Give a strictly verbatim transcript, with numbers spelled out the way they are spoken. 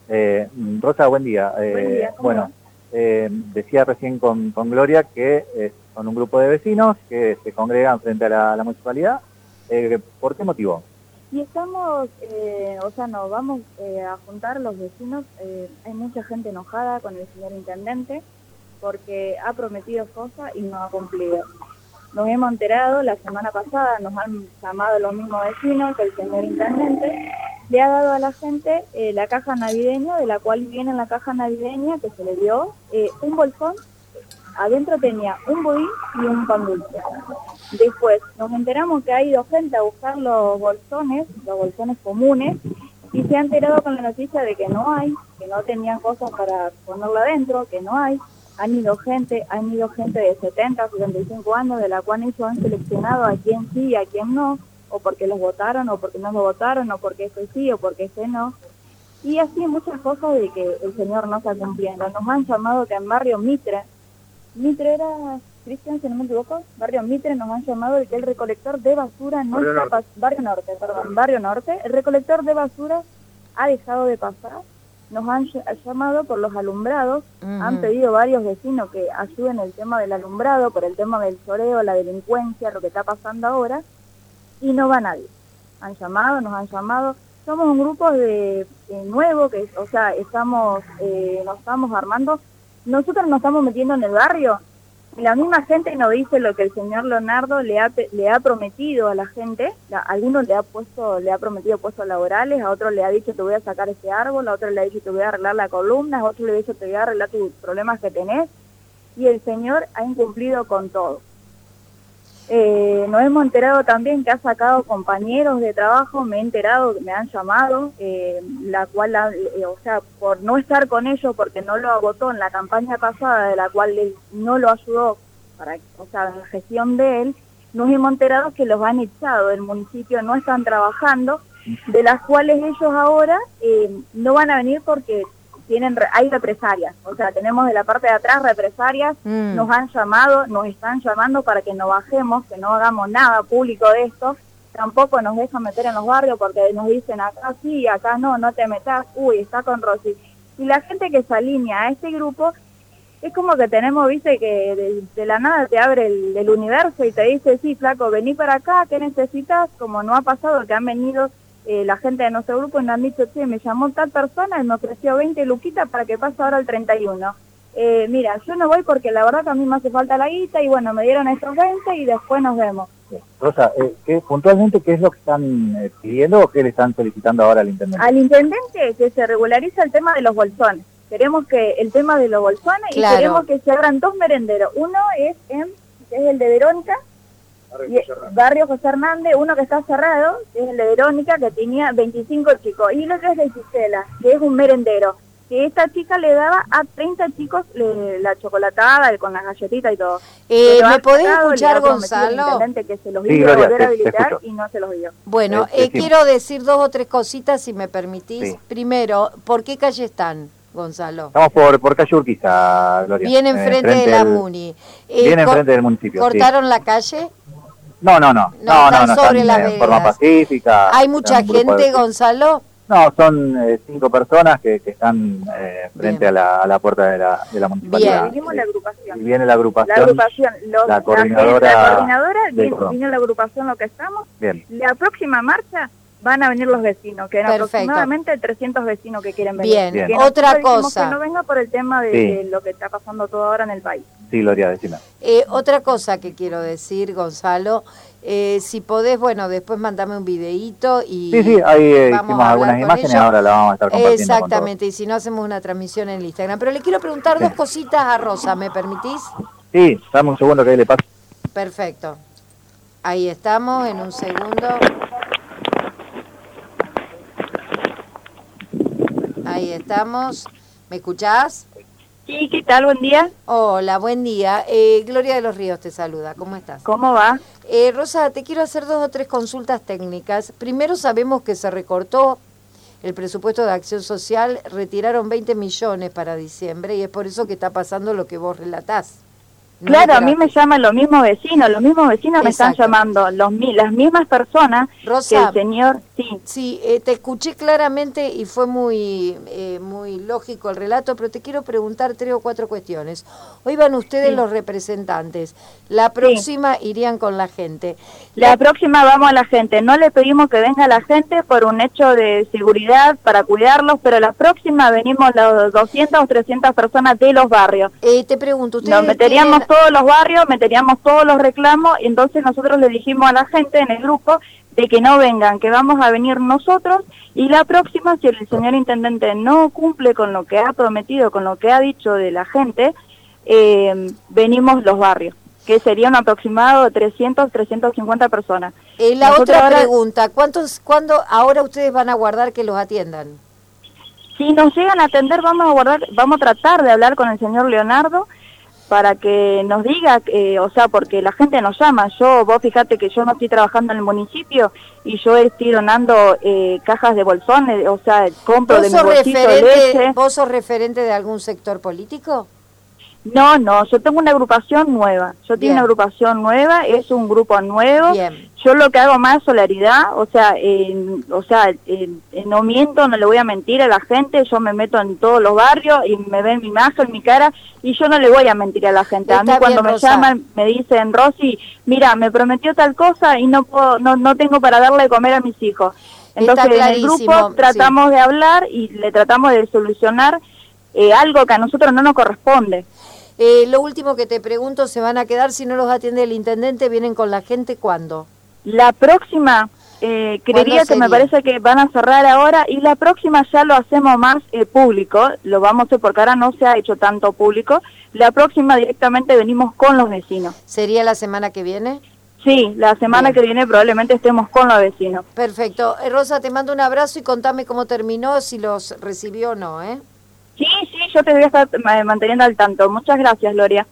Eh, Rosa, buen día. Eh, buen día, ¿cómo bueno, va? eh, decía recién con, con Gloria que eh, son un grupo de vecinos que se congregan frente a la, a la municipalidad. Eh, ¿Por qué motivo? Y estamos, eh, o sea, nos vamos eh, a juntar los vecinos. Eh, hay mucha gente enojada con el señor intendente porque ha prometido cosas y no ha cumplido. Nos hemos enterado la semana pasada, nos han llamado los mismos vecinos, que el señor intendente le ha dado a la gente eh, la caja navideña, de la cual viene la caja navideña que se le dio eh, un bolsón. Adentro tenía un budín y un pan dulce. Después nos enteramos que ha ido gente a buscar los bolsones, los bolsones comunes, y se ha enterado con la noticia de que no hay, que no tenían cosas para ponerla adentro, que no hay. Han ido gente, han ido gente de setenta, setenta y cinco años, de la cual ellos han seleccionado a quién sí y a quién no, o porque los votaron, o porque no los votaron, o porque este sí, o porque este no. Y así muchas cosas de que el señor no está cumpliendo. Nos han llamado que en Barrio Mitre, Mitre era, Cristian, si no me equivoco, Barrio Mitre, nos han llamado de que el recolector de basura no Barrio está Norte. pas- Barrio Norte, perdón, Barrio Norte, el recolector de basura ha dejado de pasar. Nos han ll- llamado por los alumbrados, Uh-huh. han pedido varios vecinos que ayuden el tema del alumbrado, por el tema del choreo, la delincuencia, lo que está pasando ahora, y no va nadie. Han llamado, nos han llamado. Somos un grupo de, de nuevo, que, o sea, estamos, eh, nos estamos armando. Nosotros nos estamos metiendo en el barrio y la misma gente nos dice lo que el señor Leonardo le ha, pe- le ha prometido a la gente. La- a algunos le ha puesto, le ha prometido puestos laborales, a otros le ha dicho te voy a sacar este árbol, a otros le ha dicho te voy a arreglar la columna, a otros le ha dicho te voy a arreglar tus problemas que tenés, y el señor ha incumplido con todo. Eh, nos hemos enterado también que ha sacado compañeros de trabajo, me he enterado, me han llamado, eh, la cual, ha- eh, o sea, por no estar con ellos, porque no lo agotó en la campaña pasada, de la cual él no lo ayudó, para, o sea, en la gestión de él, nos hemos enterado que los han echado del municipio, no están trabajando, de las cuales ellos ahora eh, no van a venir porque tienen re- hay represalias, o sea, tenemos de la parte de atrás represalias. Mm. Nos han llamado, nos están llamando para que no bajemos, que no hagamos nada público de esto. Tampoco nos dejan meter en los barrios porque nos dicen acá sí, acá no, no te metas, uy, está con Rosy. Y la gente que se alinea a este grupo, es como que tenemos, viste, que de, de la nada te abre el, el universo y te dice, sí, flaco, vení para acá, ¿qué necesitas? Como no ha pasado, que han venido eh, la gente de nuestro grupo y nos han dicho, che, me llamó tal persona y me ofreció veinte luquitas para que pase ahora el treinta y uno. Eh, mira, yo no voy porque la verdad que a mí me hace falta la guita y bueno, me dieron estos veinte y después nos vemos. Rosa, eh, ¿qué, puntualmente, ¿qué es lo que están eh, pidiendo o qué le están solicitando ahora al intendente? Al intendente que se regulariza el tema de los bolsones. Queremos que el tema de los bolsones Claro. y queremos que se abran dos merenderos. Uno es en, que es el de Verónica, y, Barrio José Hernández, uno que está cerrado, que es el de Verónica, que tenía veinticinco chicos, y el otro es de Gisela, que es un merendero, que esta chica le daba a treinta chicos le, la chocolatada el- con las galletitas y todo. Eh, Pero ¿me ha podés sacado, le escuchar, ha prometido al Gonzalo? intendente que se los Sí, iba a Gloria, volver a te- te habilitar escucho. y no se los dio. Bueno, Eh, eh, decime. quiero decir dos o tres cositas, si me permitís. Sí. Primero, ¿por qué calle están, Gonzalo? Estamos por, por calle Urquiza, Gloria. Bien Eh, enfrente de la MUNI. Eh, Bien co- enfrente del municipio, sí. ¿Cortaron la calle? No, no, no, No, no, están no, no, sobre están las en forma veredas. pacífica. ¿Hay mucha están un grupo gente, de- Gonzalo? No, son eh, cinco personas que, que están eh, frente Bien. a la, a la puerta de la, de la municipalidad. Bien. Vinimos Sí. la agrupación. Y viene la agrupación. La agrupación, los- la coordinadora la, coordinadora del vino, cordón. vino la agrupación lo que estamos. Bien. La próxima marcha van a venir los vecinos, que eran Perfecto. aproximadamente trescientos vecinos que quieren venir. Bien. Bien. Que Otra nosotros dijimos cosa. que no venga por el tema de, Sí. de lo que está pasando todo ahora en el país. Sí, Gloria, decime. Eh, otra cosa que quiero decir, Gonzalo, eh, si podés, bueno, después mandame un videíto y Sí, sí, ahí eh, vamos hicimos a hablar algunas con imágenes, ellos. ahora las vamos a estar compartiendo Exactamente, y si no hacemos una transmisión en el Instagram. Pero le quiero preguntar Sí. dos cositas a Rosa, ¿me permitís? con todos. Sí, dame un segundo que ahí le paso. Perfecto. Ahí estamos, en un segundo. Ahí estamos. ¿Me escuchás? Sí, ¿qué tal? Buen día. Hola, buen día. Eh, Gloria de los Ríos te saluda. ¿Cómo estás? ¿Cómo va? Eh, Rosa, te quiero hacer dos o tres consultas técnicas. Primero, sabemos que se recortó el presupuesto de acción social, retiraron veinte millones para diciembre y es por eso que está pasando lo que vos relatás, No claro, es a mí me llaman los mismos vecinos, los mismos vecinos me están Exacto. llamando, los mi- las mismas personas Rosa, que el señor, sí. Sí, eh, te escuché claramente y fue muy, eh, muy lógico el relato, pero te quiero preguntar tres o cuatro cuestiones. Hoy van ustedes Sí. los representantes, la próxima irían con la gente. La La- próxima vamos a la gente, no le pedimos que venga la gente por un hecho de seguridad para cuidarlos, pero la próxima venimos las doscientas o trescientas personas de los barrios. eh, te pregunto, ¿ustedes Nos meteríamos tienen- todos los barrios, meteríamos todos los reclamos, y entonces nosotros le dijimos a la gente en el grupo de que no vengan, que vamos a venir nosotros, y la próxima, si el señor intendente no cumple con lo que ha prometido, con lo que ha dicho de la gente, eh, venimos los barrios, que sería un aproximado de trescientas, trescientas cincuenta personas. Eh, la Nosotros otra ahora- pregunta, ¿cuántos, cuándo ahora ustedes van a guardar que los atiendan? Si nos llegan a atender, vamos a guardar, vamos a tratar de hablar con el señor Leonardo para que nos diga, eh, o sea, porque la gente nos llama. Yo, vos fíjate que yo no estoy trabajando en el municipio y yo estoy donando eh, cajas de bolsones, o sea, compro de ¿Vos mi sos, bolsito referente, leche. ¿Vos sos referente de algún sector político? No, no, yo tengo una agrupación nueva. Yo Bien. tengo una agrupación nueva, es un grupo nuevo. Bien. Yo lo que hago más es solidaridad, o sea, en- o sea, en- en no miento, no le voy a mentir a la gente. Yo me meto en todos los barrios y me ven mi imagen, mi cara, y yo no le voy a mentir a la gente. A mí Está cuando bien, me Rosa. llaman me dicen, Rosy, mira, me prometió tal cosa y no puedo, no, no tengo para darle de comer a mis hijos. Entonces en el clarísimo, grupo sí. tratamos de hablar y le tratamos de solucionar eh, algo que a nosotros no nos corresponde. Eh, lo último que te pregunto, ¿se van a quedar si no los atiende el intendente? ¿Vienen con la gente cuándo? La próxima, eh, creería que sería? me parece que van a cerrar ahora, y la próxima ya lo hacemos más eh, público, lo vamos a hacer porque ahora no se ha hecho tanto público. La próxima directamente venimos con los vecinos. ¿Sería la semana que viene? Sí, la semana Bien. que viene probablemente estemos con los vecinos. Perfecto. Eh, Rosa, te mando un abrazo y contame cómo terminó, si los recibió o no, ¿eh? Sí, sí, yo te voy a estar eh, manteniendo al tanto. Muchas gracias, Gloria.